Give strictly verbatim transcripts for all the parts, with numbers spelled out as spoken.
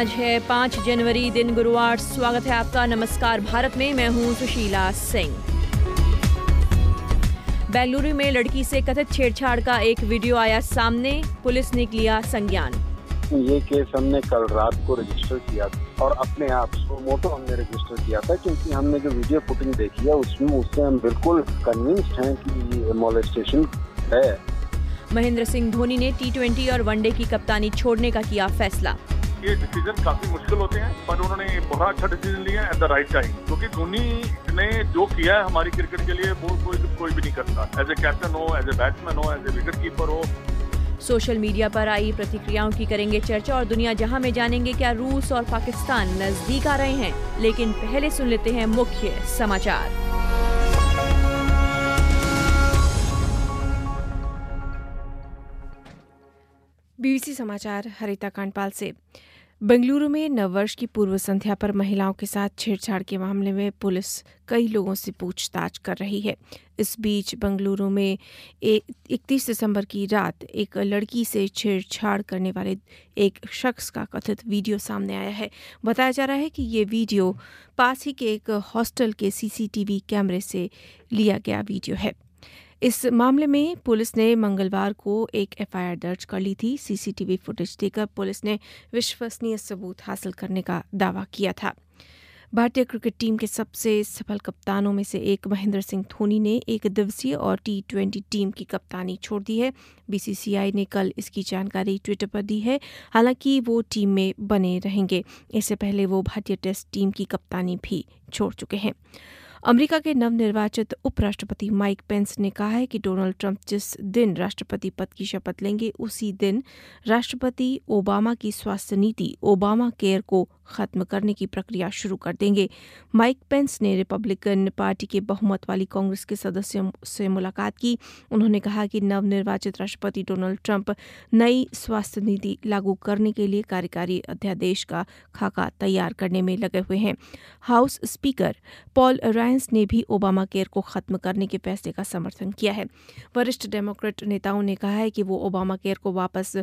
आज है पाँच जनवरी, दिन गुरुवार। स्वागत है आपका नमस्कार भारत में। मैं हूं सुशीला सिंह। बेंगलुरु में लड़की से कथित छेड़छाड़ का एक वीडियो आया सामने, पुलिस ने लिया संज्ञान। ये केस हमने कल रात को रजिस्टर किया था और अपने आप सो मोटो हमने रजिस्टर किया था, क्योंकि हमने जो वीडियो फुटेज देखी है उसमें उससे हम बिल्कुल कन्विंस्ड हैं कि ये मोलेस्टेशन है। महेंद्र सिंह धोनी ने टी ट्वेंटी और वनडे की कप्तानी छोड़ने का किया फैसला। ये डिसीजन काफी मुश्किल होते हैं, पर उन्होंने बहुत अच्छा डिसीजन लिया एट द राइट टाइम, क्योंकि धोनी ने जो किया है हमारी क्रिकेट के लिए वो कोई कोई भी नहीं करता। एज ए कैप्टन हो, एज ए बैट्समैन हो, एज ए विकेट कीपर हो। सोशल मीडिया पर आई प्रतिक्रियाओं की करेंगे चर्चा और दुनिया जहां में जानेंगे क्या रूस और पाकिस्तान नजदीक आ रहे हैं। लेकिन पहले सुन लेते हैं मुख्य समाचार। बीबीसी समाचार हरिता कांडपाल से। बेंगलुरु में नववर्ष की पूर्व संध्या पर महिलाओं के साथ छेड़छाड़ के मामले में पुलिस कई लोगों से पूछताछ कर रही है। इस बीच बेंगलुरु में इकतीस दिसंबर की रात एक लड़की से छेड़छाड़ करने वाले एक शख्स का कथित वीडियो सामने आया है। बताया जा रहा है कि ये वीडियो पास ही के एक हॉस्टल के सीसीटीवी कैमरे से लिया गया वीडियो है। इस मामले में पुलिस ने मंगलवार को एक एफआईआर दर्ज कर ली थी। सीसीटीवी फुटेज देकर पुलिस ने विश्वसनीय सबूत हासिल करने का दावा किया था। भारतीय क्रिकेट टीम के सबसे सफल कप्तानों में से एक महेंद्र सिंह धोनी ने एक दिवसीय और टी ट्वेंटी टीम की कप्तानी छोड़ दी है। बीसीसीआई ने कल इसकी जानकारी ट्विटर पर दी है। हालांकि वो टीम में बने रहेंगे। इससे पहले वो भारतीय टेस्ट टीम की कप्तानी भी छोड़ चुके हैं। अमेरिका के नवनिर्वाचित उपराष्ट्रपति माइक पेंस ने कहा है कि डोनाल्ड ट्रंप जिस दिन राष्ट्रपति पद की शपथ लेंगे उसी दिन राष्ट्रपति ओबामा की स्वास्थ्य नीति ओबामा केयर को खत्म करने की प्रक्रिया शुरू कर देंगे। माइक पेंस ने रिपब्लिकन पार्टी के बहुमत वाली कांग्रेस के सदस्यों से मुलाकात की। उन्होंने कहा कि नवनिर्वाचित राष्ट्रपति डोनाल्ड ट्रंप नई स्वास्थ्य नीति लागू करने के लिए कार्यकारी अध्यादेश का खाका तैयार करने में लगे हुए हैं। हाउस स्पीकर पॉल रायंस ने भी ओबामा केयर को खत्म करने के फैसले का समर्थन किया है। वरिष्ठ डेमोक्रेट नेताओं ने कहा है कि वो ओबामा केयर को वापस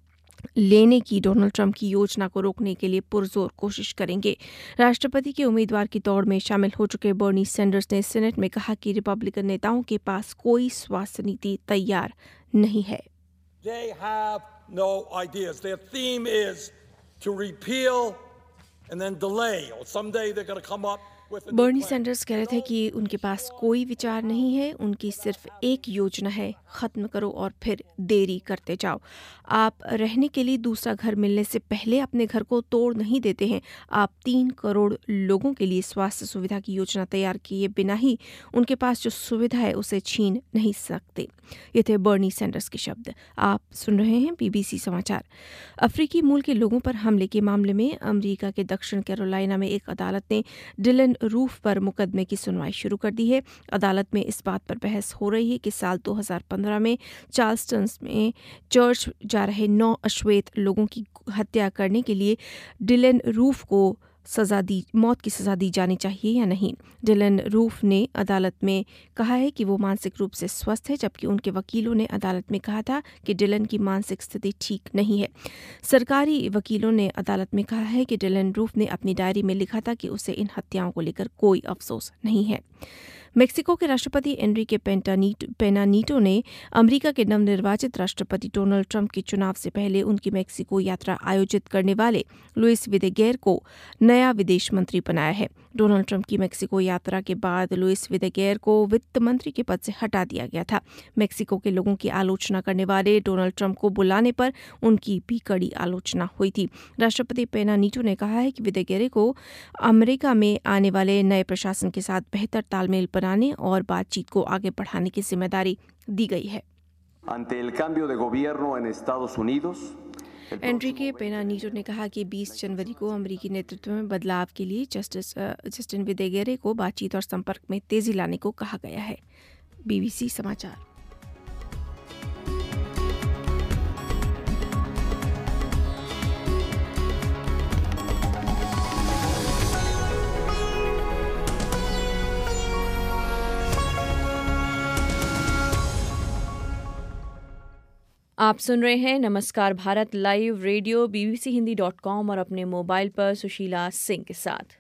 लेने की डोनाल्ड ट्रंप की योजना को रोकने के लिए पुरजोर कोशिश करेंगे। राष्ट्रपति के उम्मीदवार की दौड़ में शामिल हो चुके बर्नी सैंडर्स ने सीनेट में कहा कि रिपब्लिकन नेताओं के पास कोई स्वास्थ्य नीति तैयार नहीं है। They have no ideas. Their theme is to repeal and then delay, or someday they're going to come up with a new Bernie plan. Sanders कह रहे थे कि उनके पास कोई विचार नहीं है, उनकी सिर्फ एक योजना है, खत्म करो और फिर देरी करते जाओ। आप रहने के लिए दूसरा घर मिलने से पहले अपने घर को तोड़ नहीं देते हैं। आप तीन करोड़ लोगों के लिए स्वास्थ्य सुविधा की योजना तैयार किए बिना ही उनके पास जो सुविधा है उसे छीन नहीं सकते। ये थे बर्नी सैंडर्स के शब्द। आप सुन रहे हैं बीबीसी समाचार। अफ्रीकी मूल के लोगों पर हमले के मामले में अमेरिका के दक्षिण कैरोलिना में एक अदालत ने डिलन रूफ पर मुकदमे की सुनवाई शुरू कर दी है। अदालत में इस बात पर बहस हो रही है कि साल दो हज़ार पंद्रह में चार्ल्सटन में चर्च जा रहे नौ अश्वेत लोगों की हत्या करने के लिए डिलन रूफ को सजा दी मौत की सजा दी जानी चाहिए या नहीं। डिलन रूफ ने अदालत में कहा है कि वो मानसिक रूप से स्वस्थ है, जबकि उनके वकीलों ने अदालत में कहा था कि डिलन की मानसिक स्थिति ठीक नहीं है। सरकारी वकीलों ने अदालत में कहा है कि डिलन रूफ ने अपनी डायरी में लिखा था कि उसे इन हत्याओं को लेकर कोई अफसोस नहीं है। मेक्सिको के राष्ट्रपति एनरिके पेना नीटो ने अमेरिका के नवनिर्वाचित राष्ट्रपति डोनाल्ड ट्रंप के चुनाव से पहले उनकी मेक्सिको यात्रा आयोजित करने वाले लुइस विदेगेर को नया विदेश मंत्री बनाया है। डोनाल्ड ट्रंप की मेक्सिको यात्रा के बाद लुइस विदेगेर को वित्त मंत्री के पद से हटा दिया गया था। मेक्सिको के लोगों की आलोचना करने वाले डोनाल्ड ट्रंप को बुलाने पर उनकी भी कड़ी आलोचना हुई थी। राष्ट्रपति पेना नीटो ने कहा है कि विदेगेर को अमेरिका में आने वाले नए प्रशासन के साथ बेहतर तालमेल बनाने और बातचीत को आगे बढ़ाने की जिम्मेदारी दी गई है। Ante el cambio de gobierno en Estados Unidos, Enrique Pena Nieto ने कहा कि बीस जनवरी को अमेरिकी नेतृत्व में बदलाव के लिए जस्टिस जस्टिन विदेगेरे को बातचीत और संपर्क में तेजी लाने को कहा गया है। बीबीसी समाचार। आप सुन रहे हैं नमस्कार Bharat live radio BBC Hindi dot com और अपने मोबाइल पर सुशीला सिंह के साथ।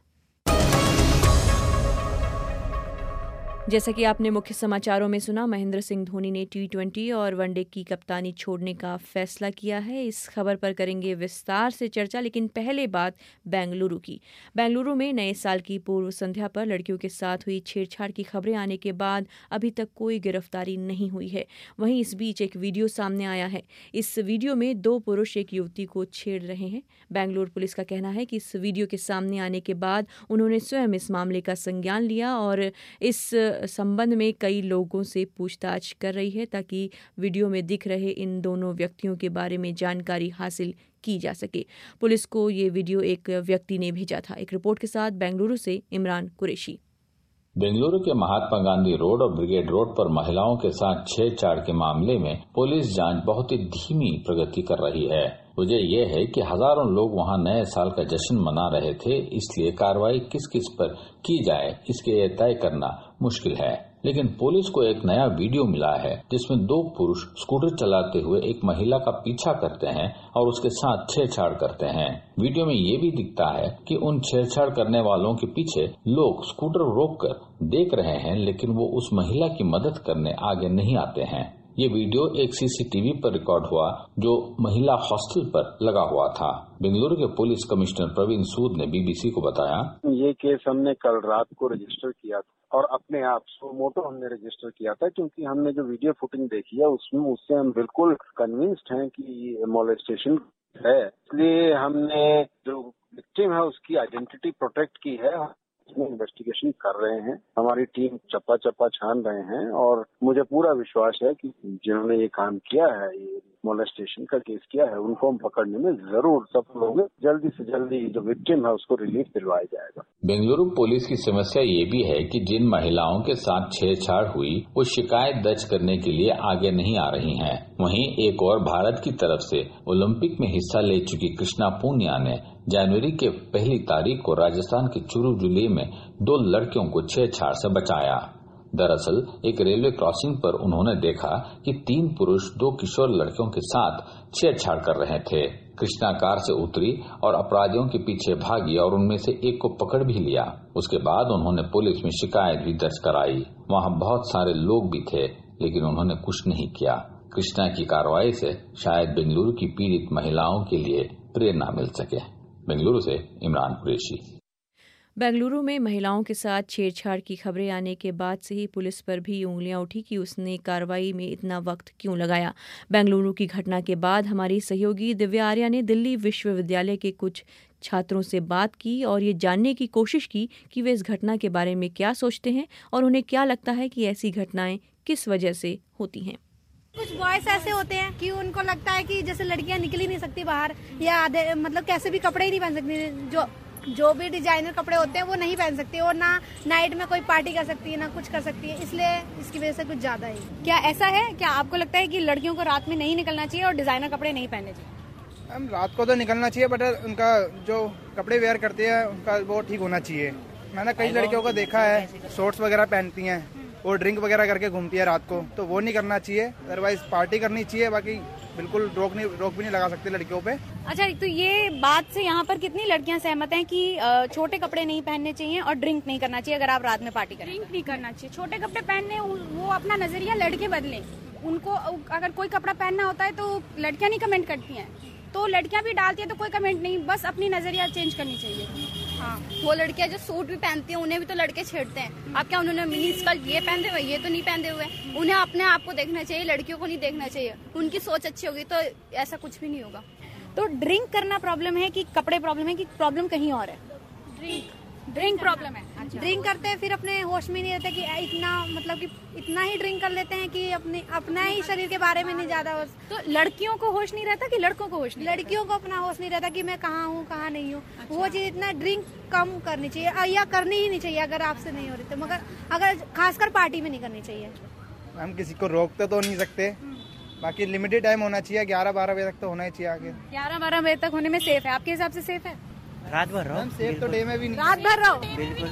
जैसा कि आपने मुख्य समाचारों में सुना, महेंद्र सिंह धोनी ने टी ट्वेंटी और वनडे की कप्तानी छोड़ने का फैसला किया है। इस खबर पर करेंगे विस्तार से चर्चा, लेकिन पहले बात बेंगलुरु की। बेंगलुरु में नए साल की पूर्व संध्या पर लड़कियों के साथ हुई छेड़छाड़ की खबरें आने के बाद अभी तक कोई गिरफ्तारी नहीं हुई है। वहीं इस बीच एक वीडियो सामने आया है। इस वीडियो में दो पुरुष एक युवती को छेड़ रहे हैं। बेंगलुरु पुलिस का कहना है कि इस वीडियो के सामने आने के बाद उन्होंने स्वयं इस मामले का संज्ञान लिया और इस संबंध में कई लोगों से पूछताछ कर रही है ताकि वीडियो में दिख रहे इन दोनों व्यक्तियों के बारे में जानकारी हासिल की जा सके। पुलिस को ये वीडियो एक व्यक्ति ने भेजा था। एक रिपोर्ट के साथ बेंगलुरु से इमरान कुरैशी। बेंगलुरु के महात्मा गांधी रोड और ब्रिगेड रोड पर महिलाओं के साथ छेड़छाड़ के मामले में पुलिस जांच बहुत ही धीमी प्रगति कर रही है। वजह यह है कि हजारों लोग वहां नए साल का जश्न मना रहे थे, इसलिए कार्रवाई किस किस पर की जाए इसके तय करना मुश्किल है। लेकिन पुलिस को एक नया वीडियो मिला है जिसमें दो पुरुष स्कूटर चलाते हुए एक महिला का पीछा करते हैं और उसके साथ छेड़छाड़ करते हैं। वीडियो में ये भी दिखता है कि उन छेड़छाड़ करने वालों के पीछे लोग स्कूटर रोककर देख रहे हैं, लेकिन वो उस महिला की मदद करने आगे नहीं आते हैं। ये वीडियो एक सीसीटीवी पर रिकॉर्ड हुआ जो महिला हॉस्टल पर लगा हुआ था। बेंगलुरु के पुलिस कमिश्नर प्रवीण सूद ने बीबीसी को बताया, ये केस हमने कल रात को रजिस्टर किया था और अपने आप सुमोटो हमने रजिस्टर किया था, क्योंकि हमने जो वीडियो फुटेज देखी है उसमें उससे हम बिल्कुल कन्विंस्ड हैं कि मोलेस्टेशन है। इसलिए हमने जो विक्टिम है उसकी आइडेंटिटी प्रोटेक्ट की है। इसमें इन्वेस्टिगेशन कर रहे हैं, हमारी टीम चप्पा चप्पा छान रहे हैं और मुझे पूरा विश्वास है कि जिन्होंने ये काम किया है, ये मोलेस्टेशन का केस किया है, उनको हम पकड़ने में जरूर सफल होंगे। जल्दी से जल्दी जो विक्टिम है उसको रिलीफ दिलवाया जाएगा। बेंगलुरु पुलिस की समस्या ये भी है कि जिन महिलाओं के साथ छेड़छाड़ हुई वो शिकायत दर्ज करने के लिए आगे नहीं आ रही हैं। वहीं एक और भारत की तरफ से ओलंपिक में हिस्सा ले चुकी कृष्णा पूनिया ने जनवरी के पहली तारीख को राजस्थान के चुरू जिले में दो लड़कियों को छेड़छाड़ से बचाया। दरअसल एक रेलवे क्रॉसिंग पर उन्होंने देखा कि तीन पुरुष दो किशोर लड़कियों के साथ छेड़छाड़ कर रहे थे। कृष्णा कार से उतरी और अपराधियों के पीछे भागी और उनमें से एक को पकड़ भी लिया। उसके बाद उन्होंने पुलिस में शिकायत भी दर्ज कराई। वहां बहुत सारे लोग भी थे, लेकिन उन्होंने कुछ नहीं किया। कृष्णा की कार्रवाई से शायद बेंगलुरु की पीड़ित महिलाओं के लिए प्रेरणा मिल सके। बेंगलुरु से इमरान कुरैशी। बेंगलुरु में महिलाओं के साथ छेड़छाड़ की खबरें आने के बाद से ही पुलिस पर भी उंगलियां उठी कि उसने कार्रवाई में इतना वक्त क्यों लगाया। बेंगलुरु की घटना के बाद हमारी सहयोगी दिव्या आर्या ने दिल्ली विश्वविद्यालय के कुछ छात्रों से बात की और ये जानने की कोशिश की कि वे इस घटना के बारे में क्या सोचते हैं और उन्हें क्या लगता है कि ऐसी घटनाएं किस वजह से होती हैं। कुछ बॉयज ऐसे होते हैं कि उनको लगता है कि जैसे लड़कियां निकल ही नहीं सकती बाहर, या आधे मतलब कैसे भी कपड़े ही नहीं पहन सकती, जो जो भी डिजाइनर कपड़े होते हैं वो नहीं पहन सकती और ना नाइट में कोई पार्टी कर सकती है ना कुछ कर सकती है, इसलिए इसकी वजह से कुछ ज्यादा ही। क्या ऐसा है, क्या आपको लगता है कि लड़कियों को रात में नहीं निकलना चाहिए और डिजाइनर कपड़े नहीं पहनने चाहिए? हम रात को तो निकलना चाहिए, बट उनका जो कपड़े वेयर करते हैं उनका वो ठीक होना चाहिए। मैंने कई लड़कियों को देखा है शॉर्ट्स वगैरह पहनती हैं और ड्रिंक वगैरह करके घूमती है रात को, तो वो नहीं करना चाहिए। अदरवाइज पार्टी करनी चाहिए, बाकी बिल्कुल रोक नहीं रोक भी नहीं लगा सकते लड़कियों पे। अच्छा, तो ये बात से यहाँ पर कितनी लड़कियाँ सहमत हैं कि छोटे कपड़े नहीं पहनने चाहिए और ड्रिंक नहीं करना चाहिए अगर आप रात में पार्टी करें? ड्रिंक नहीं करना चाहिए, छोटे कपड़े पहनने, वो अपना नजरिया लड़के बदले। उनको अगर कोई कपड़ा पहनना होता है तो लड़कियाँ नहीं कमेंट करती हैं, तो लड़कियां भी डालती है तो कोई कमेंट नहीं, बस अपनी नजरिया चेंज करनी चाहिए। हाँ, वो लड़कियां जो सूट भी पहनती हैं उन्हें भी तो लड़के छेड़ते हैं। अब क्या उन्होंने मिनी स्कर्ट ये पहनते हुए, ये तो नहीं पहनते हुए। उन्हें अपने आप को देखना चाहिए, लड़कियों को नहीं देखना चाहिए। उनकी सोच अच्छी होगी तो ऐसा कुछ भी नहीं होगा। तो ड्रिंक करना प्रॉब्लम है कि कपड़े प्रॉब्लम है कि प्रॉब्लम कहीं और है? ड्रिंक ड्रिंक प्रॉब्लम है। अच्छा। ड्रिंक करते हैं फिर अपने होश में नहीं रहते कि इतना मतलब कि इतना ही ड्रिंक कर लेते हैं कि अपने अपना ही शरीर के बारे में नहीं ज्यादा होश। तो लड़कियों को होश नहीं रहता कि लड़कों को होश नहीं? लड़कियों को अपना होश नहीं रहता कि मैं कहाँ हूँ कहाँ नहीं हूँ। अच्छा। वो चीज इतना ड्रिंक कम करनी चाहिए या करनी ही नहीं चाहिए अगर आपसे नहीं हो रही तो, मगर अगर खासकर पार्टी में नहीं करनी चाहिए। हम किसी को रोकते तो नहीं सकते, बाकी लिमिटेड टाइम होना चाहिए, ग्यारह बारह बजे तक तो होना ही चाहिए। आगे ग्यारह बारह बजे तक होने में सेफ है? आपके हिसाब से सेफ है? रात भर रहो, सेफ तो डे में भी नहीं। रात भर रहो, बिल्कुल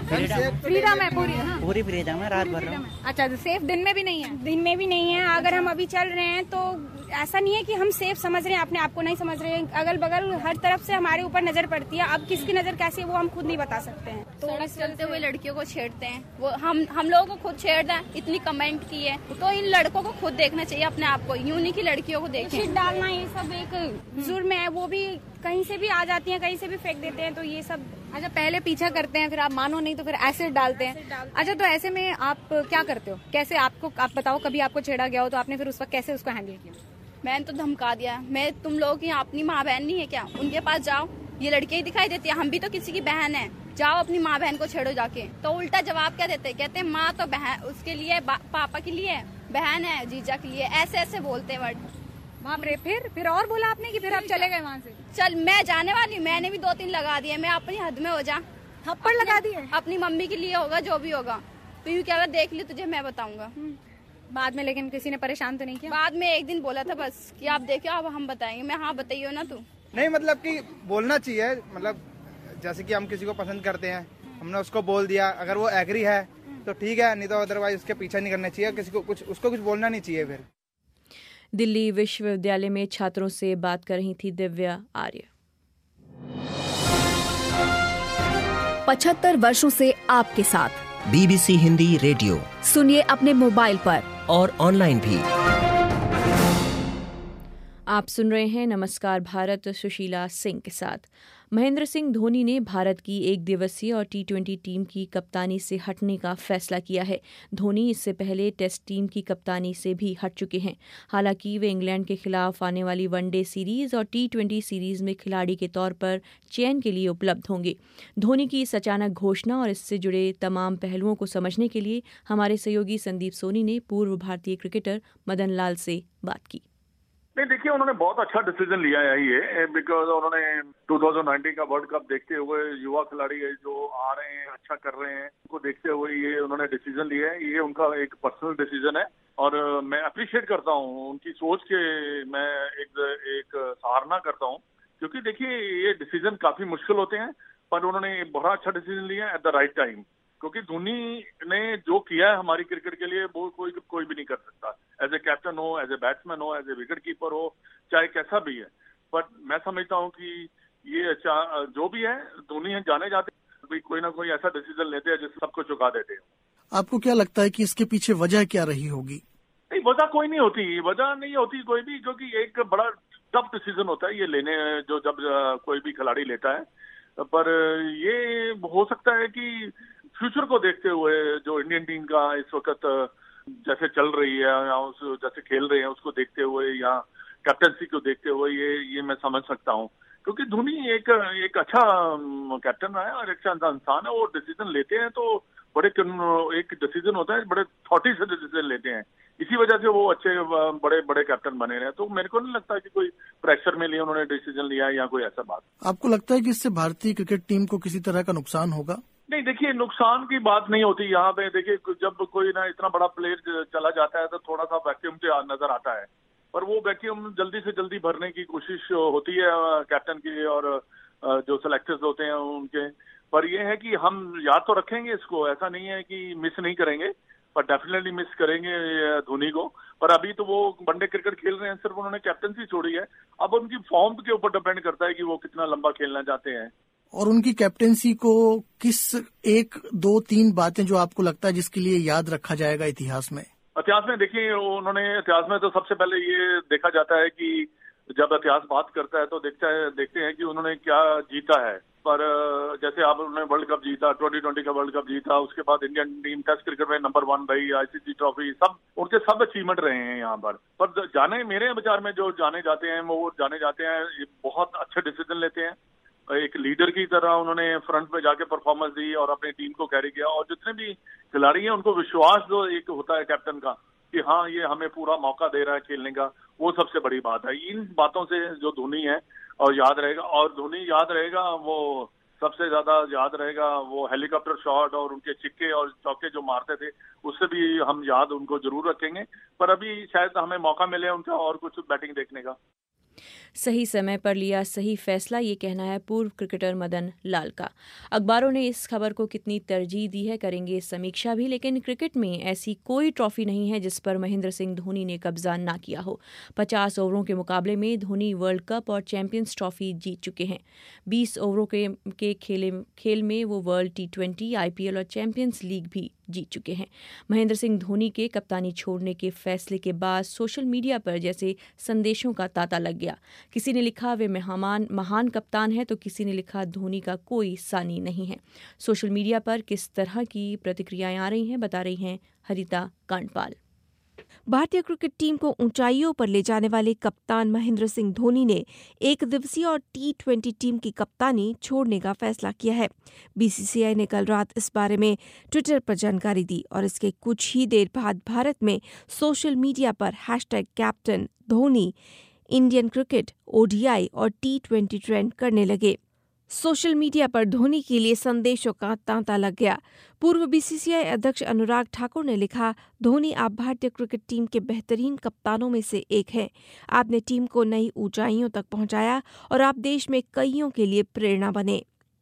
फ्रीडम है पूरी। हाँ। पूरी फ्रीडम है, रात भर रहो। अच्छा, तो सेफ दिन में भी नहीं है? दिन में भी नहीं है। अगर हम अभी चल रहे हैं तो ऐसा नहीं है कि हम सेफ समझ रहे हैं अपने आप को, नहीं समझ रहे हैं। अगल बगल हर तरफ से हमारे ऊपर नजर पड़ती है। अब किसकी नजर कैसी है वो हम खुद नहीं बता सकते हैं। तो सड़क चलते हुए लड़कियों को छेड़ते हैं, वो हम हम लोगों को खुद छेड़ दें, इतनी कमेंट की है। तो इन लड़कों को खुद देखना चाहिए अपने आप को, यूं नहीं कि लड़कियों को देखें। शीट डालना ये सब एक जुर्म है, वो भी कहीं से भी आ जाती है, कहीं से भी फेंक देते हैं। तो ये सब अच्छा, पहले पीछा करते हैं, फिर आप मानो नहीं तो फिर एसिड डालते हैं। अच्छा, तो ऐसे में आप क्या करते हो? कैसे आपको, आप बताओ, कभी आपको छेड़ा गया हो तो आपने फिर उस वक्त कैसे उसको हैंडल किया? मैंने तो धमका दिया, मैं तुम लोगों की अपनी माँ बहन नहीं है क्या? उनके पास जाओ, ये लड़कियां ही दिखाई देती है, हम भी तो किसी की बहन है, जाओ अपनी माँ बहन को छेड़ो जाके। तो उल्टा जवाब क्या देते हैं, कहते हैं माँ तो बहन उसके लिए, पापा के लिए, बहन है जीजा के लिए, ऐसे ऐसे बोलते हैं वर्ड। बाप रे, फिर फिर और बोला आपने कि फिर आप चले गए वहाँ से? चल मैं जाने वाली, मैंने भी दो तीन लगा दिए, मैं अपनी हद में हो जा। थप्पड़ लगा दिए? अपनी मम्मी के लिए होगा, जो भी होगा। तो यूँ क्या देख ली तुझे, मैं बताऊंगा बाद में। लेकिन किसी ने परेशान तो नहीं किया? बाद में एक दिन बोला था बस कि आप देखो, अब हम बताएंगे। मैं हाँ बताइए ना तू। नहीं, मतलब कि बोलना चाहिए, मतलब जैसे कि हम किसी को पसंद करते हैं, हमने उसको बोल दिया, अगर वो एग्री है तो ठीक है, नहीं तो अदरवाइज उसके पीछे नहीं करना चाहिए, किसी को कुछ उसको कुछ बोलना नहीं चाहिए। फिर दिल्ली विश्वविद्यालय में छात्रों से बात कर रही थी दिव्या आर्य। पचहत्तर वर्षों से आपके साथ बीबीसी हिंदी रेडियो सुनिए अपने मोबाइल पर और ऑनलाइन भी। आप सुन रहे हैं नमस्कार भारत, सुशीला सिंह के साथ। महेंद्र सिंह धोनी ने भारत की एक दिवसीय और टी ट्वेंटी टीम की कप्तानी से हटने का फैसला किया है। धोनी इससे पहले टेस्ट टीम की कप्तानी से भी हट चुके हैं। हालांकि वे इंग्लैंड के खिलाफ आने वाली वनडे सीरीज और टी ट्वेंटी सीरीज में खिलाड़ी के तौर पर चयन के लिए उपलब्ध होंगे। धोनी की इस अचानक घोषणा और इससे जुड़े तमाम पहलुओं को समझने के लिए हमारे सहयोगी संदीप सोनी ने पूर्व भारतीय क्रिकेटर मदन लाल से बात की। नहीं, देखिए उन्होंने बहुत अच्छा डिसीजन लिया है ये, बिकॉज उन्होंने दो हज़ार उन्नीस का वर्ल्ड कप देखते हुए युवा खिलाड़ी जो आ रहे हैं, अच्छा कर रहे हैं, उनको देखते हुए ये उन्होंने डिसीजन लिया है। ये उनका एक पर्सनल डिसीजन है और मैं अप्रिशिएट करता हूँ उनकी सोच के, मैं एक एक सराहना करता हूँ, क्योंकि देखिए ये डिसीजन काफी मुश्किल होते हैं, पर उन्होंने बड़ा अच्छा डिसीजन लिया एट द राइट टाइम। क्योंकि धोनी ने जो किया है हमारी क्रिकेट के लिए वो कोई कोई भी नहीं कर सकता, एज ए कैप्टन हो, एज ए बैट्समैन हो, एज ए विकेट कीपर हो, चाहे कैसा भी है। बट मैं समझता हूँ कि ये जो भी है, धोनी है जाने जाते कोई ना कोई ऐसा डिसीजन लेते हैं जिससे सबको चुका देते हैं। आपको क्या लगता है कि इसके पीछे वजह क्या रही होगी? नहीं, वजह कोई नहीं होती, वजह नहीं होती कोई भी, क्योंकि एक बड़ा टफ डिसीजन होता है ये लेने, जो जब कोई भी खिलाड़ी लेता है। पर ये हो सकता है कि फ्यूचर को देखते हुए जो इंडियन टीम का इस वक्त जैसे चल रही है या उस जैसे खेल रहे हैं उसको देखते हुए या कैप्टनसी को देखते हुए ये ये मैं समझ सकता हूँ, क्योंकि धोनी एक एक अच्छा कैप्टन रहा है और एक अच्छा इंसान है। वो डिसीजन लेते हैं तो बड़े एक डिसीजन होता है, बड़े थॉटी से डिसीजन लेते हैं, इसी वजह से वो अच्छे बड़े बड़े कैप्टन बने रहे। तो मेरे को नहीं लगता कि कोई प्रेशर में लिए उन्होंने डिसीजन लिया है या कोई ऐसा बात। आपको लगता है कि इससे भारतीय क्रिकेट टीम को किसी तरह का नुकसान होगा? नहीं, देखिए नुकसान की बात नहीं होती यहाँ पे। देखिए जब कोई ना इतना बड़ा प्लेयर चला जाता है तो थोड़ा सा वैक्यूम नजर आता है, पर वो वैक्यूम जल्दी से जल्दी भरने की कोशिश होती है कैप्टन की और जो सिलेक्टर्स होते हैं उनके। पर यह है कि हम याद तो रखेंगे इसको, ऐसा नहीं है कि मिस नहीं करेंगे, पर डेफिनेटली मिस करेंगे धोनी को। पर अभी तो वो वनडे क्रिकेट खेल रहे हैं, सिर्फ उन्होंने कैप्टनसी छोड़ी है। अब उनकी फॉर्म के ऊपर डिपेंड करता है कि वो कितना लंबा खेलना चाहते हैं। और उनकी कैप्टेंसी को किस एक दो तीन बातें जो आपको लगता है जिसके लिए याद रखा जाएगा इतिहास में? इतिहास में देखिए उन्होंने इतिहास में तो सबसे पहले ये देखा जाता है कि जब इतिहास बात करता है तो देखता है देखते हैं कि उन्होंने क्या जीता है। पर जैसे आप उन्होंने वर्ल्ड कप जीता, ट्वेंटी ट्वेंटी का वर्ल्ड कप जीता, उसके बाद इंडियन टीम टेस्ट क्रिकेट में नंबर वन रही, आईसीसी ट्रॉफी, सब उनके सब अचीवमेंट रहे हैं यहाँ पर। पर जाने मेरे विचार में जो जाने जाते हैं वो जाने जाते हैं बहुत अच्छे डिसीजन लेते हैं। एक लीडर की तरह उन्होंने फ्रंट में जाके परफॉर्मेंस दी और अपनी टीम को कैरी किया। और जितने भी खिलाड़ी हैं उनको विश्वास जो एक होता है कैप्टन का कि हाँ ये हमें पूरा मौका दे रहा है खेलने का, वो सबसे बड़ी बात है। इन बातों से जो धोनी है और याद रहेगा, और धोनी याद रहेगा, वो सबसे ज्यादा याद रहेगा वो हेलीकॉप्टर शॉट और उनके छिक्के और चौके जो मारते थे, उससे भी हम याद उनको जरूर रखेंगे। पर अभी शायद हमें मौका मिले उनका और कुछ बैटिंग देखने का। सही समय पर लिया सही फैसला, ये कहना है पूर्व क्रिकेटर मदन लाल का। अखबारों ने इस खबर को कितनी तरजीह दी है करेंगे समीक्षा भी, लेकिन क्रिकेट में ऐसी कोई ट्रॉफी नहीं है जिस पर महेंद्र सिंह धोनी ने कब्जा ना किया हो। पचास ओवरों के मुकाबले में धोनी वर्ल्ड कप और चैंपियंस ट्रॉफी जीत चुके हैं। बीस ओवरों के, के खेले खेल में वो वर्ल्ड टी ट्वेंटी, आईपीएल और चैंपियंस लीग भी जीत चुके हैं। महेंद्र सिंह धोनी के कप्तानी छोड़ने के फैसले के बाद सोशल मीडिया पर जैसे संदेशों का तांता लग गया। किसी ने लिखा वे महान महान कप्तान है, तो किसी ने लिखा धोनी का कोई सानी नहीं है। सोशल मीडिया पर किस तरह की प्रतिक्रियाएं आ रही हैं, बता रही हैं हरिता कांडपाल। भारतीय क्रिकेट टीम को ऊंचाइयों पर ले जाने वाले कप्तान महेंद्र सिंह धोनी ने एक दिवसीय और टी ट्वेंटी टीम की कप्तानी छोड़ने का फैसला किया है। बीसीसीआई ने कल रात इस बारे में ट्विटर पर जानकारी दी और इसके कुछ ही देर बाद भारत में सोशल मीडिया पर hashtag captain Dhoni Indian cricket, ODI और टी ट्वेंटी ट्रेंड करने लगे। सोशल मीडिया पर धोनी के लिए संदेशों का तांता लग गया। पूर्व बीसीसीआई अध्यक्ष अनुराग ठाकुर ने लिखा, धोनी आप भारतीय क्रिकेट टीम के बेहतरीन कप्तानों में से एक हैं। आपने टीम को नई ऊंचाइयों तक पहुंचाया और आप देश में कईयों के लिए प्रेरणा बने।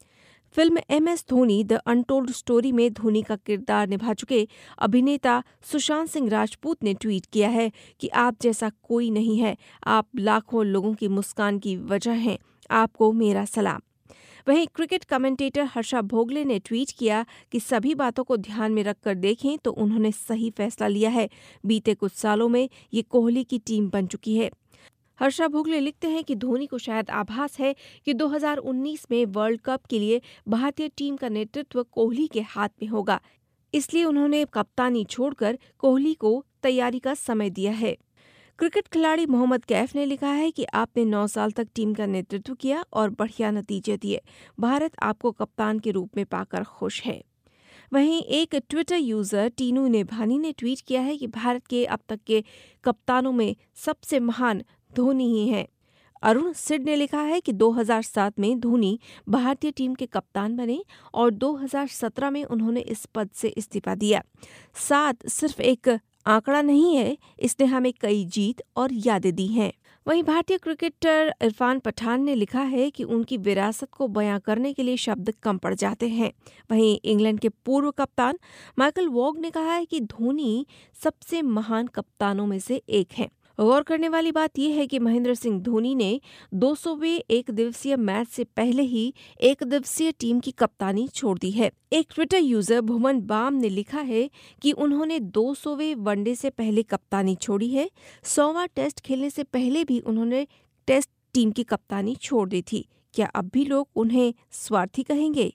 Film M S Dhoni the untold story में धोनी का किरदार निभा चुके अभिनेता सुशांत सिंह राजपूत ने ट्वीट किया है कि आप जैसा कोई नहीं है, आप लाखों लोगों की मुस्कान की वजह हैं, आपको मेरा सलाम। वहीं क्रिकेट कमेंटेटर हर्षा भोगले ने ट्वीट किया कि सभी बातों को ध्यान में रखकर देखें तो उन्होंने सही फैसला लिया है। बीते कुछ सालों में ये कोहली की टीम बन चुकी है। हर्षा भोगले लिखते हैं कि धोनी को शायद आभास है कि दो हज़ार उन्नीस में वर्ल्ड कप के लिए भारतीय टीम का नेतृत्व कोहली के हाथ में होगा, इसलिए उन्होंने कप्तानी छोड़कर कोहली को तैयारी का समय दिया है। क्रिकेट खिलाड़ी मोहम्मद कैफ ने लिखा है कि आपने नौ साल तक टीम का नेतृत्व किया और बढ़िया नतीजे दिए। भारत आपको कप्तान के रूप में पाकर खुश है। वहीं एक ट्विटर यूजर टीनू नेभानी ने ट्वीट किया है कि भारत के अब तक के कप्तानों में सबसे महान धोनी ही हैं। अरुण सिड ने लिखा है कि दो हज़ार सात में धोनी भारतीय टीम के कप्तान बने और दो हज़ार सत्रह में उन्होंने इस पद से इस्तीफा दिया। सात सिर्फ एक आंकड़ा नहीं है, इसने हमें कई जीत और यादें दी हैं। वहीं भारतीय क्रिकेटर इरफान पठान ने लिखा है कि उनकी विरासत को बयां करने के लिए शब्द कम पड़ जाते हैं। वहीं इंग्लैंड के पूर्व कप्तान माइकल वॉग ने कहा है कि धोनी सबसे महान कप्तानों में से एक है। गौर करने वाली बात यह है कि महेंद्र सिंह धोनी ने दो सौवें एक दिवसीय मैच से पहले ही एक दिवसीय टीम की कप्तानी छोड़ दी है। एक ट्विटर यूजर भुवन बाम ने लिखा है कि उन्होंने दो सौवें वनडे से पहले कप्तानी छोड़ी है। सौवां टेस्ट खेलने से पहले भी उन्होंने टेस्ट टीम की कप्तानी छोड़ दी थी। क्या अब भी लोग उन्हें स्वार्थी कहेंगे?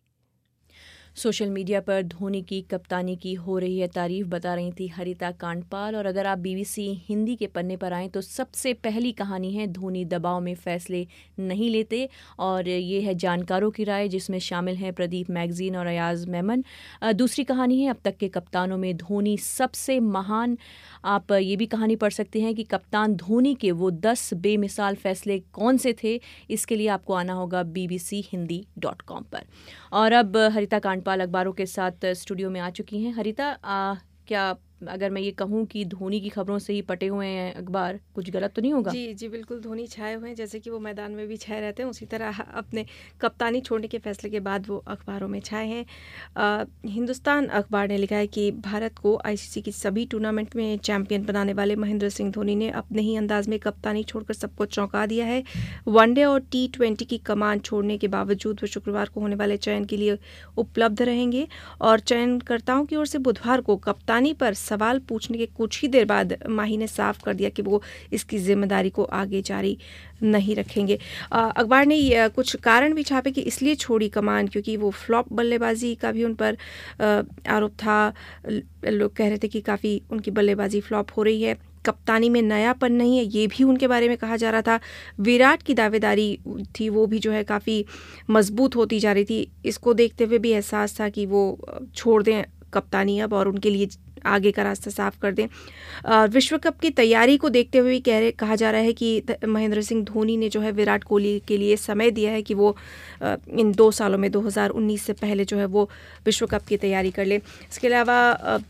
सोशल मीडिया पर धोनी की कप्तानी की हो रही है तारीफ, बता रही थी हरिता कांडपाल। और अगर आप बीबीसी हिंदी के पन्ने पर आएँ तो सबसे पहली कहानी है धोनी दबाव में फैसले नहीं लेते, और ये है जानकारों की राय जिसमें शामिल हैं प्रदीप मैगजीन और अयाज मेमन। दूसरी कहानी है अब तक के कप्तानों में धोनी सबसे महान। आप ये भी कहानी पढ़ सकते हैं कि कप्तान धोनी के वो दस बेमिसाल फैसले कौन से थे। इसके लिए आपको आना होगा B B C Hindi dot com पर। और अब हरिता कांडपाल अखबारों के साथ स्टूडियो में आ चुकी हैं। हरिता, आ, क्या अगर मैं ये कहूँ कि धोनी की खबरों से ही पटे हुए हैं अखबार, कुछ गलत तो नहीं होगा? जी जी बिल्कुल, धोनी छाए हुए हैं, जैसे कि वो मैदान में भी छाए रहते हैं, उसी तरह अपने कप्तानी छोड़ने के फैसले के बाद वो अखबारों में छाए हैं। आ, हिंदुस्तान अखबार ने लिखा है कि भारत को आईसीसी की सभी टूर्नामेंट में चैंपियन बनाने वाले महेंद्र सिंह धोनी ने अपने ही अंदाज में कप्तानी छोड़कर सबको चौंका दिया है। वनडे और टी ट्वेंटी की कमान छोड़ने के बावजूद वो शुक्रवार को होने वाले चयन के लिए उपलब्ध रहेंगे और चयनकर्ताओं की ओर से बुधवार को कप्तानी पर सवाल पूछने के कुछ ही देर बाद माही ने साफ कर दिया कि वो इसकी जिम्मेदारी को आगे जारी नहीं रखेंगे। अखबार ने कुछ कारण भी छापे कि इसलिए छोड़ी कमान क्योंकि वो फ्लॉप बल्लेबाजी का भी उन पर आरोप था। लोग कह रहे थे कि काफ़ी उनकी बल्लेबाजी फ्लॉप हो रही है, कप्तानी में नयापन नहीं है, ये भी उनके बारे में कहा जा रहा था। विराट की दावेदारी थी वो भी जो है काफ़ी मजबूत होती जा रही थी। इसको देखते हुए भी एहसास था कि वो छोड़ दें कप्तानी अब और उनके लिए आगे का रास्ता साफ कर दें। विश्व कप की तैयारी को देखते हुए भी कह रहे कहा जा रहा है कि महेंद्र सिंह धोनी ने जो है विराट कोहली के लिए समय दिया है कि वो इन दो सालों में दो हज़ार उन्नीस से पहले जो है वो विश्व कप की तैयारी कर ले। इसके अलावा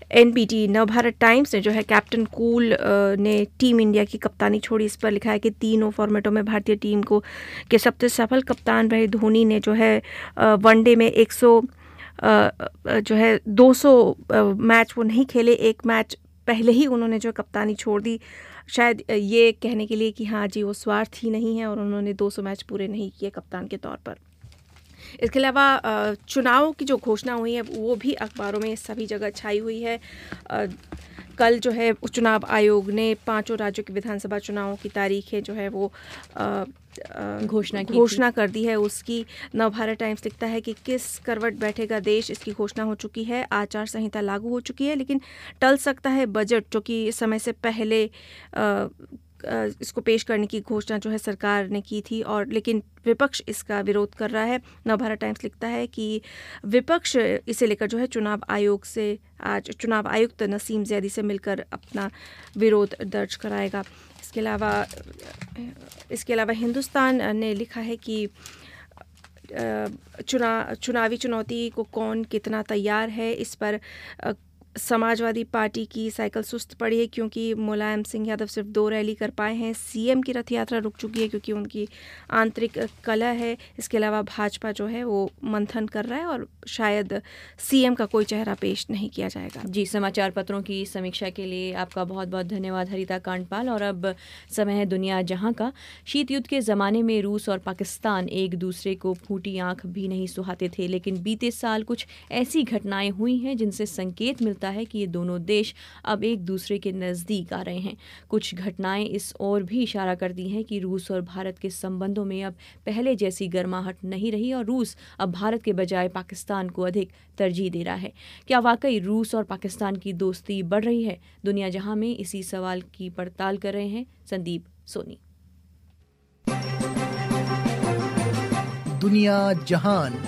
एनबीटी नवभारत टाइम्स ने जो है कैप्टन कूल ने टीम इंडिया की कप्तानी छोड़ी। इस पर लिखा है कि तीनों फॉर्मेटों में भारतीय टीम को के सबसे सफल कप्तान रहे धोनी ने जो है वनडे में एक सौ जो है दो सौ मैच वो नहीं खेले, एक मैच पहले ही उन्होंने जो कप्तानी छोड़ दी, शायद ये कहने के लिए कि हाँ जी वो स्वार्थी नहीं है और उन्होंने दो सौ मैच पूरे नहीं किए कप्तान के तौर पर। इसके अलावा चुनाव की जो घोषणा हुई है वो भी अखबारों में सभी जगह छाई हुई है। कल जो है चुनाव आयोग ने पांचों राज्यों के विधानसभा चुनावों की तारीखें जो है वो घोषणा की घोषणा कर दी है। उसकी नवभारत टाइम्स लिखता है कि किस करवट बैठेगा देश, इसकी घोषणा हो चुकी है। आचार संहिता लागू हो चुकी है, लेकिन टल सकता है बजट, जो कि समय से पहले आ, इसको पेश करने की घोषणा जो है सरकार ने की थी, और लेकिन विपक्ष इसका विरोध कर रहा है। नवभारत टाइम्स लिखता है कि विपक्ष इसे लेकर जो है चुनाव आयोग से आज चुनाव आयुक्त नसीम जैदी से मिलकर अपना विरोध दर्ज कराएगा। इसके अलावा इसके अलावा हिंदुस्तान ने लिखा है कि चुना चुनावी चुनौती को कौन कितना तैयार है, इस पर समाजवादी पार्टी की साइकिल सुस्त पड़ी है क्योंकि मुलायम सिंह यादव सिर्फ दो रैली कर पाए हैं। सीएम की रथ यात्रा रुक चुकी है क्योंकि उनकी आंतरिक कलह है। इसके अलावा भाजपा जो है वो मंथन कर रहा है और शायद सीएम का कोई चेहरा पेश नहीं किया जाएगा। जी, समाचार पत्रों की समीक्षा के लिए आपका बहुत बहुत धन्यवाद हरिता कांडपाल। और अब समय है दुनिया जहां का। शीत युद्ध के ज़माने में रूस और पाकिस्तान एक दूसरे को फूटी आंख भी नहीं सुहाते थे, लेकिन बीते साल कुछ ऐसी घटनाएं हुई हैं जिनसे संकेत मिलता है कि ये दोनों देश अब एक दूसरे के नज़दीक आ रहे हैं। कुछ घटनाएं इस ओर भी इशारा करती हैं कि रूस और भारत के संबंधों में अब पहले जैसी गर्माहट नहीं रही और रूस अब भारत के बजाय पाकिस्तान को अधिक तरजीह दे रहा है। क्या वाकई रूस और पाकिस्तान की दोस्ती बढ़ रही है? दुनिया जहां में इसी सवाल की पड़ताल कर रहे हैं संदीप सोनी। दुनिया जहान।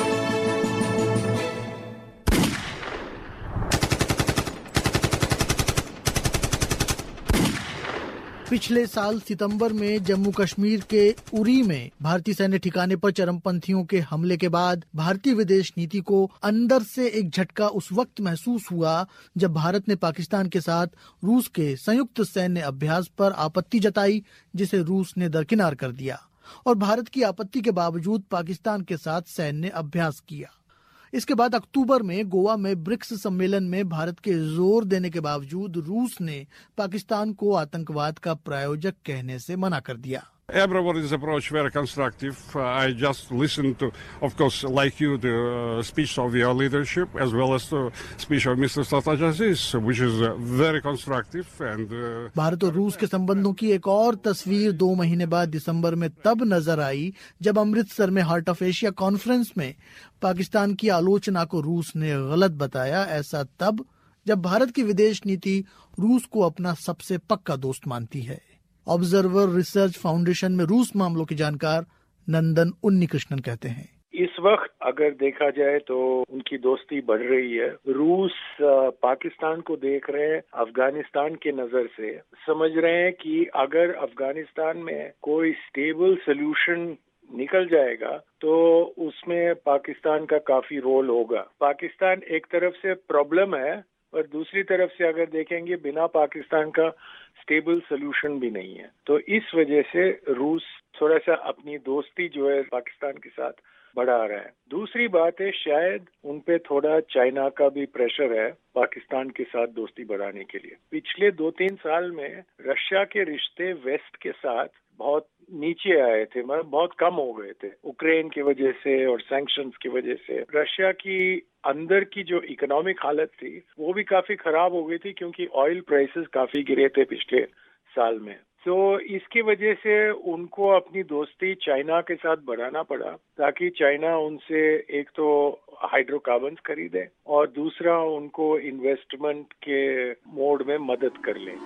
पिछले साल सितंबर में जम्मू कश्मीर के उरी में भारतीय सैन्य ठिकाने पर चरमपंथियों के हमले के बाद भारतीय विदेश नीति को अंदर से एक झटका उस वक्त महसूस हुआ जब भारत ने पाकिस्तान के साथ रूस के संयुक्त सैन्य अभ्यास पर आपत्ति जताई, जिसे रूस ने दरकिनार कर दिया और भारत की आपत्ति के बावजूद पाकिस्तान के साथ सैन्य अभ्यास किया। इसके बाद अक्टूबर में गोवा में ब्रिक्स सम्मेलन में भारत के जोर देने के बावजूद रूस ने पाकिस्तान को आतंकवाद का प्रायोजक कहने से मना कर दिया। Everybody's approach very constructive. Uh, I just listened to, of course, like you, the uh, speech of your leadership, as well as the speech of Mister Statatasis, which is uh, very constructive. And uh, Bharat और रूस के संबंधों की एक और तस्वीर दो महीने बाद दिसंबर में तब नजर आई जब अमृतसर में हार्ट ऑफ एशिया कॉन्फ्रेंस में पाकिस्तान की आलोचना को रूस ने गलत बताया। ऐसा तब जब भारत की विदेश नीति रूस को अपना सबसे पक्का दोस्त मानती है। ऑब्जर्वर रिसर्च फाउंडेशन में रूस मामलों के जानकार नंदन उन्नीकृष्णन कहते हैं, इस वक्त अगर देखा जाए तो उनकी दोस्ती बढ़ रही है। रूस पाकिस्तान को देख रहे हैं अफगानिस्तान के नजर से, समझ रहे हैं कि अगर अफगानिस्तान में कोई स्टेबल सोल्यूशन निकल जाएगा तो उसमें पाकिस्तान का काफी रोल होगा। पाकिस्तान एक तरफ से प्रॉब्लम है और दूसरी तरफ से अगर देखेंगे बिना पाकिस्तान का स्टेबल सोल्यूशन भी नहीं है। तो इस वजह से रूस थोड़ा सा अपनी दोस्ती जो है पाकिस्तान के साथ बढ़ा रहा है। दूसरी बात है शायद उन पे थोड़ा चाइना का भी प्रेशर है पाकिस्तान के साथ दोस्ती बढ़ाने के लिए। पिछले दो तीन साल में रशिया के रिश्ते वेस्ट के साथ बहुत नीचे आए थे, मतलब बहुत कम हो गए थे यूक्रेन की वजह से और सैंक्शंस की वजह से। रशिया की अंदर की जो इकोनॉमिक हालत थी वो भी काफी खराब हो गई थी क्योंकि ऑयल प्राइसेस काफी गिरे थे पिछले साल में। तो इसकी वजह से उनको अपनी दोस्ती चाइना के साथ बढ़ाना पड़ा ताकि चाइना उनसे एक तो हाइड्रोकार्बन्स खरीदे और दूसरा उनको इन्वेस्टमेंट के मोड में मदद कर ले।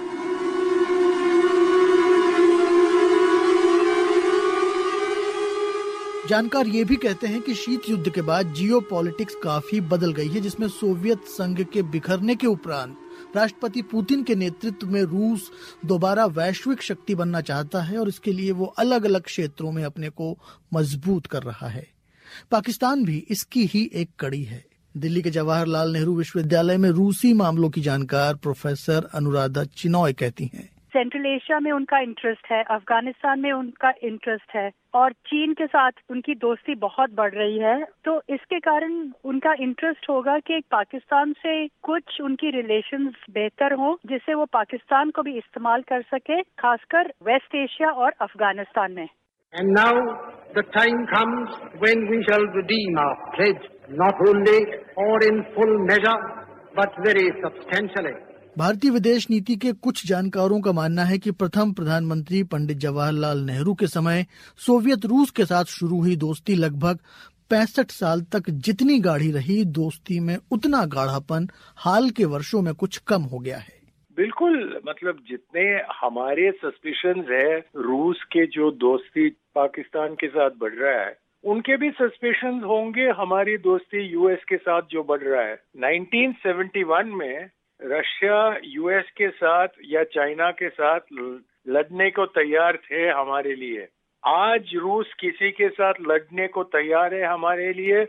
जानकार ये भी कहते हैं कि शीत युद्ध के बाद जियोपॉलिटिक्स काफी बदल गई है, जिसमें सोवियत संघ के बिखरने के उपरांत राष्ट्रपति पुतिन के नेतृत्व में रूस दोबारा वैश्विक शक्ति बनना चाहता है और इसके लिए वो अलग अलग क्षेत्रों में अपने को मजबूत कर रहा है। पाकिस्तान भी इसकी ही एक कड़ी है। दिल्ली के जवाहरलाल नेहरू विश्वविद्यालय में रूसी मामलों की जानकार प्रोफेसर अनुराधा चिनॉय कहती हैं। सेंट्रल एशिया में उनका इंटरेस्ट है, अफगानिस्तान में उनका इंटरेस्ट है और चीन के साथ उनकी दोस्ती बहुत बढ़ रही है। तो इसके कारण उनका इंटरेस्ट होगा कि पाकिस्तान से कुछ उनकी रिलेशंस बेहतर हों, जिससे वो पाकिस्तान को भी इस्तेमाल कर सके, खासकर वेस्ट एशिया और अफगानिस्तान में। And now the time comes when we shall redeem our pledge, not only or in full measure, but very substantially. भारतीय विदेश नीति के कुछ जानकारों का मानना है कि प्रथम प्रधानमंत्री पंडित जवाहरलाल नेहरू के समय सोवियत रूस के साथ शुरू हुई दोस्ती लगभग पैंसठ साल तक जितनी गाढ़ी रही, दोस्ती में उतना गाढ़ापन हाल के वर्षों में कुछ कम हो गया है। बिल्कुल, मतलब जितने हमारे सस्पिशंस है रूस के जो दोस्ती पाकिस्तान के साथ बढ़ रहा है, उनके भी सस्पिशंस होंगे हमारी दोस्ती यूएस के साथ जो बढ़ रहा है। नाइनटीन सेवेंटी वन में रशिया यूएस के साथ या चाइना के साथ लड़ने को तैयार थे हमारे लिए। आज रूस किसी के साथ लड़ने को तैयार है हमारे लिए।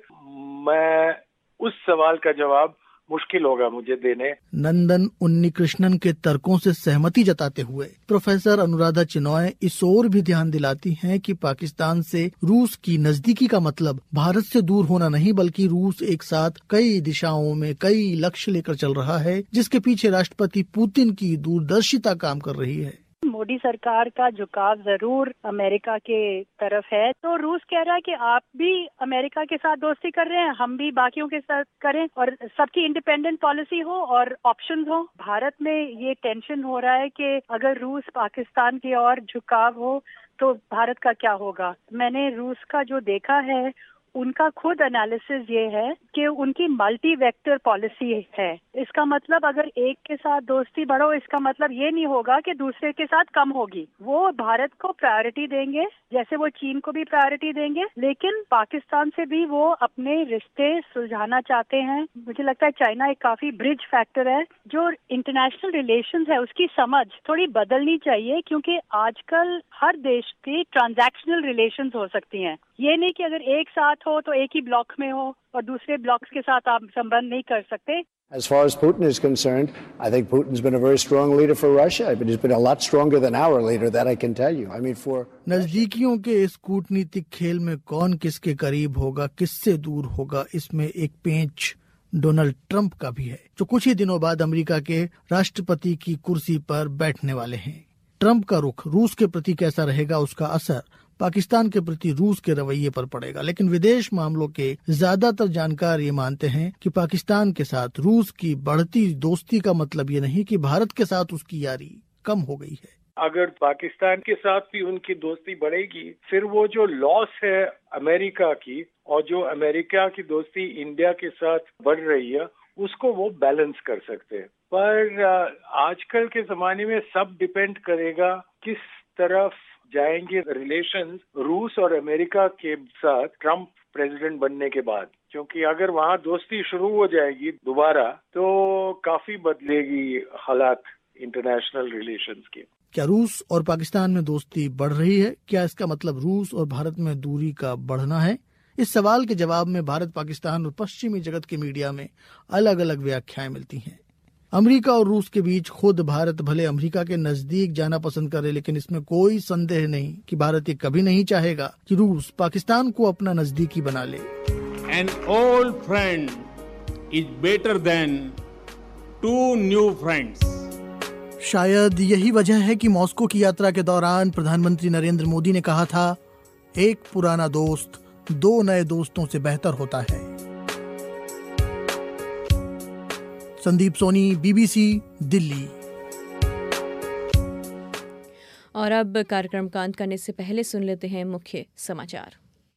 मैं उस सवाल का जवाब मुश्किल होगा मुझे देने। नंदन उन्नीकृष्णन के तर्कों से सहमति जताते हुए प्रोफेसर अनुराधा चिनॉय इस ओर भी ध्यान दिलाती हैं कि पाकिस्तान से रूस की नजदीकी का मतलब भारत से दूर होना नहीं, बल्कि रूस एक साथ कई दिशाओं में कई लक्ष्य लेकर चल रहा है, जिसके पीछे राष्ट्रपति पुतिन की दूरदर्शिता काम कर रही है। मोदी सरकार का झुकाव जरूर अमेरिका के तरफ है, तो रूस कह रहा है कि आप भी अमेरिका के साथ दोस्ती कर रहे हैं, हम भी बाकियों के साथ करें और सबकी इंडिपेंडेंट पॉलिसी हो और ऑप्शंस हो। भारत में ये टेंशन हो रहा है कि अगर रूस पाकिस्तान की ओर झुकाव हो तो भारत का क्या होगा। मैंने रूस का जो देखा है, उनका खुद एनालिसिस ये है कि उनकी मल्टी वेक्टर पॉलिसी है। इसका मतलब अगर एक के साथ दोस्ती बढ़ो, इसका मतलब ये नहीं होगा कि दूसरे के साथ कम होगी। वो भारत को प्रायोरिटी देंगे, जैसे वो चीन को भी प्रायोरिटी देंगे, लेकिन पाकिस्तान से भी वो अपने रिश्ते सुलझाना चाहते हैं। मुझे लगता है चाइना एक काफी ब्रिज फैक्टर है। जो इंटरनेशनल रिलेशंस है उसकी समझ थोड़ी बदलनी चाहिए, क्योंकि आजकल हर देश की ट्रांजैक्शनल रिलेशंस हो सकती हैं। ये नहीं कि अगर एक साथ हो तो एक ही ब्लॉक में हो और दूसरे ब्लॉक्स के साथ आप संबंध नहीं कर सकते। As far as Putin is concerned, I think Putin's been a very strong leader for Russia, but he's been a lot stronger than our leader, that I can tell you. I mean, for नजदीकियों के इस कूटनीतिक खेल में कौन किसके करीब होगा, किससे दूर होगा, इसमें एक पेंच डोनाल्ड ट्रंप का भी है, जो कुछ ही दिनों बाद अमेरिका के राष्ट्रपति की कुर्सी पर बैठने वाले हैं। ट्रंप का रुख रूस के प्रति कैसा रहेगा, उसका असर पाकिस्तान के प्रति रूस के रवैये पर पड़ेगा। लेकिन विदेश मामलों के ज्यादातर जानकार ये मानते हैं कि पाकिस्तान के साथ रूस की बढ़ती दोस्ती का मतलब ये नहीं कि भारत के साथ उसकी यारी कम हो गई है। अगर पाकिस्तान के साथ भी उनकी दोस्ती बढ़ेगी, फिर वो जो लॉस है अमेरिका की और जो अमेरिका की दोस्ती इंडिया के साथ बढ़ रही है, उसको वो बैलेंस कर सकते हैं। पर आजकल के जमाने में सब डिपेंड करेगा किस तरफ जाएंगे रिलेशंस रूस और अमेरिका के साथ ट्रंप प्रेसिडेंट बनने के बाद, क्योंकि अगर वहाँ दोस्ती शुरू हो जाएगी दोबारा तो काफी बदलेगी हालात इंटरनेशनल रिलेशंस के। क्या रूस और पाकिस्तान में दोस्ती बढ़ रही है? क्या इसका मतलब रूस और भारत में दूरी का बढ़ना है? इस सवाल के जवाब में भारत, पाकिस्तान और पश्चिमी जगत के मीडिया में अलग अलग व्याख्याएं मिलती हैं। अमेरिका और रूस के बीच खुद भारत भले अमेरिका के नजदीक जाना पसंद करे, लेकिन इसमें कोई संदेह नहीं कि भारत ये कभी नहीं चाहेगा कि रूस पाकिस्तान को अपना नजदीकी बना ले। An old friend is better than two new friends. शायद यही वजह है कि मॉस्को की यात्रा के दौरान प्रधानमंत्री नरेंद्र मोदी ने कहा था, एक पुराना दोस्त दो नए दोस्तों से बेहतर होता है। संदीप सोनी, बीबीसी, दिल्ली। और अब कार्यक्रम का अंत करने से पहले सुन लेते हैं मुख्य समाचार।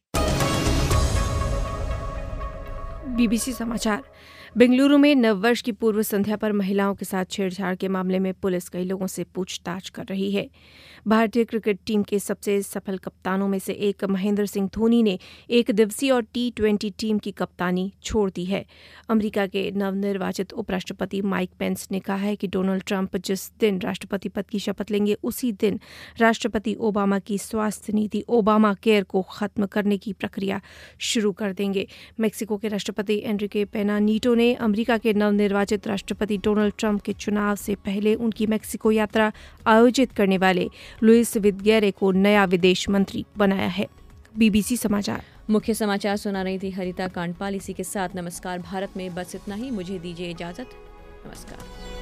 बीबीसी समाचार। बेंगलुरु में नववर्ष की पूर्व संध्या पर महिलाओं के साथ छेड़छाड़ के मामले में पुलिस कई लोगों से पूछताछ कर रही है। भारतीय क्रिकेट टीम के सबसे सफल कप्तानों में से एक महेंद्र सिंह धोनी ने एक दिवसीय और टी ट्वेंटी टीम की कप्तानी छोड़ दी है। अमेरिका के नवनिर्वाचित उपराष्ट्रपति माइक पेंस ने कहा है कि डोनाल्ड ट्रंप जिस दिन राष्ट्रपति पद की शपथ लेंगे, उसी दिन राष्ट्रपति ओबामा की स्वास्थ्य नीति ओबामा केयर को खत्म करने की प्रक्रिया शुरू कर देंगे। मेक्सिको के राष्ट्रपति राष्ट्रपति एनरिके पेना नीटो ने अमेरिका के नवनिर्वाचित राष्ट्रपति डोनाल्ड ट्रंप के चुनाव से पहले उनकी मेक्सिको यात्रा आयोजित करने वाले लुइस विदगेरे को नया विदेश मंत्री बनाया है। बीबीसी समाचार। मुख्य समाचार सुना रही थी हरिता कांडपाल। इसी के साथ नमस्कार भारत में बस इतना ही। मुझे दीजिए इजाजत। नमस्कार।